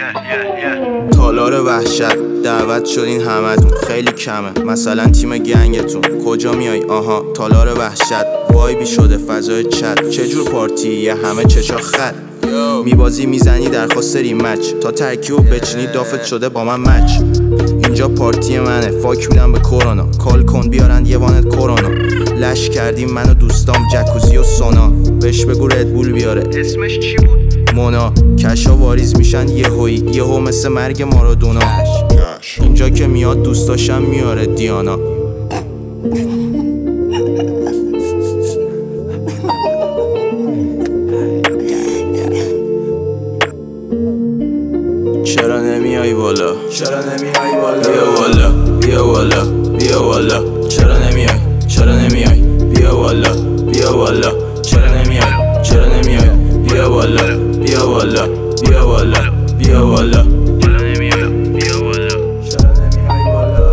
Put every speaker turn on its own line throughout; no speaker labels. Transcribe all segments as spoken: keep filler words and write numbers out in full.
تالار وحشت دعوت شدین همتون خیلی کمه، مثلا تیم گنگتون کجا میای؟ آها تالار وحشت وایبی شده فضای چت، چجور پارتی یه همه چشا خط میبازی میزنی درخواست ریمچ تا ترکیبو بچینی دافت شده با من مچ. اینجا پارتی منه فاک میدم به کرونا، کال کن بیارن یه وانت کرونا. لش کردیم من و دوستام جکوزی و سونا، بهش بگو ردبول بیاره اسمش چی بود؟ مونا. کشا واریز میشن یهویی یهو مثل مرگ مارادونا. اینجا که میاد دوستاشم میاره دیانا. چرا نمیای بالا؟ چرا نمیای بالا؟ بیا بالا بیا بالا بیا بالا. چرا نمیای؟ چرا نمیای؟ بیا بالا بیا بالا. چرا نمیای؟ چرا نمیای؟ بیا بالا بیا بالا بیا بالا بیا بالا. چرا نمیای؟ بیا بالا. چرا نمیای بالا؟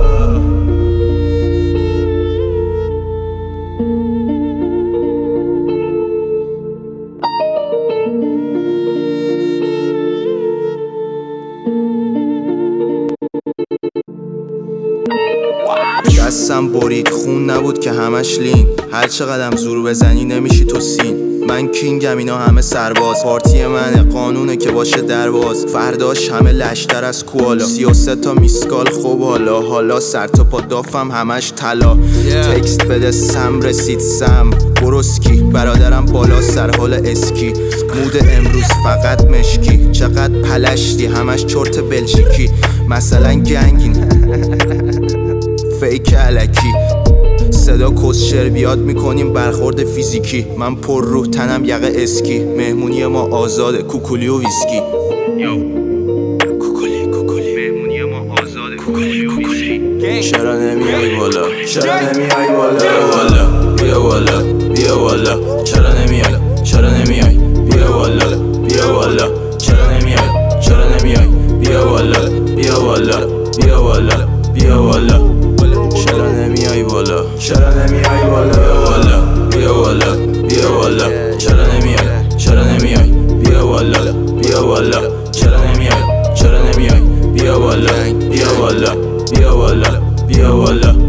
دستم برید خون نبود که همش لین، هر چقدرم زور بزنی نمیشی تو سین. من کینگم اینا همه سرباز، پارتی منه قانونه که باشه درباز. فرداش همه لشتر از کوالا، سی و سه تا میسکال خوب حالا حالا. سر تا پا دافم همش طلا. yeah. تکست بده سم رسید سم بروسکی، برادرم بالا سر حال اسکی. مود امروز فقط مشکی، چقدر پلشتی همش چرت بلژیکی. مثلا گنگین فیک علکی، صدا کسشر بیاد میکنیم برخورد فیزیکی. من پر روح تنم یقه اسکی، مهمونی ما آزاده کوکولی و ویسکی. کوکولی کوکولی مهمونی ما آزاده کوکولی و ویسکی. چرا نمیای بالا؟ چرا نمیای بالا؟ بیا بالا بیا بالا بیا بالا. چرا نمیای؟ چرا نمیای؟ بیا بالا بیا بالا. چرا نمیای؟ چرا نمیای؟ بیا بالا بیا بالا بیا بالا بیا بالا. چرا نمیای بالا؟ چرا نمیای بالا؟ بیا بالا بیا بالا بیا بالا. چرا نمیای؟ چرا نمیای؟ بیا بالا بیا بالا. چرا نمیای؟ چرا نمیای؟ بیا بالا بیا بالا بیا بالا بیا بالا.